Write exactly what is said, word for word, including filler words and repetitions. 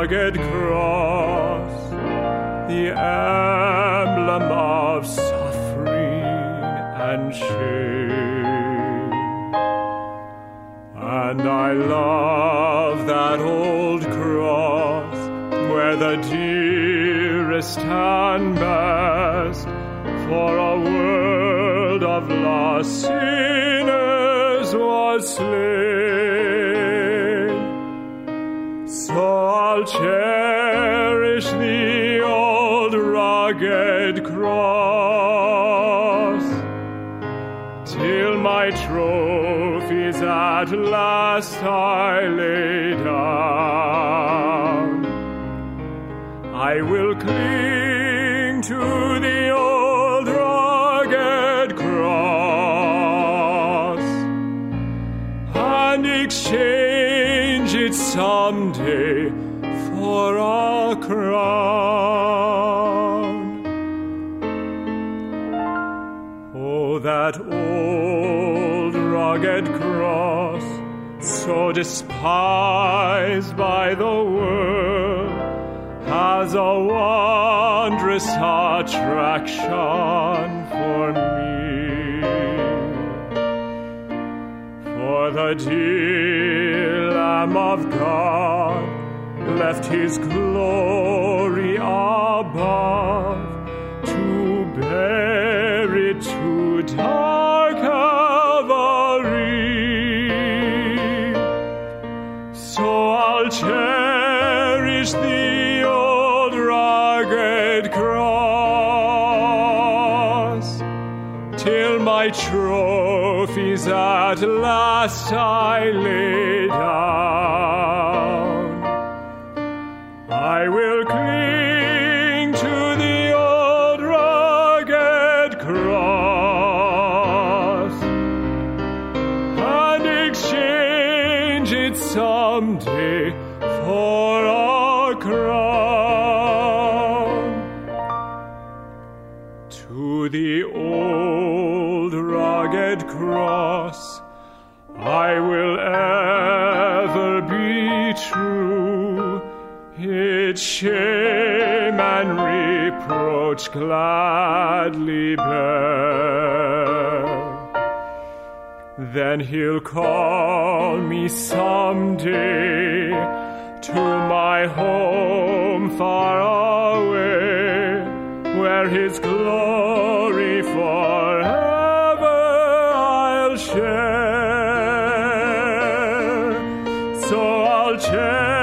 rugged cross, the emblem of suffering and shame. And I love that old cross where the dearest and best for a world of lost sinners was slain. So I'll cherish the old rugged cross till my trophies at last I lay down. I will cling to the old rugged cross and exchange it someday for a crown. Oh, that old rugged cross, so despised by the world, has a wondrous attraction for me. For the dear Lamb of God left his glory above to bear it to dark Calvary. So I'll cherish the old rugged cross till my trophies at last I lay down. I will cling to the old rugged cross and exchange it someday for a crown. To the old rugged cross I will ever be true, its shame and reproach gladly bear. Then he'll call me someday to my home far away, where his glory forever I'll share. So I'll cherish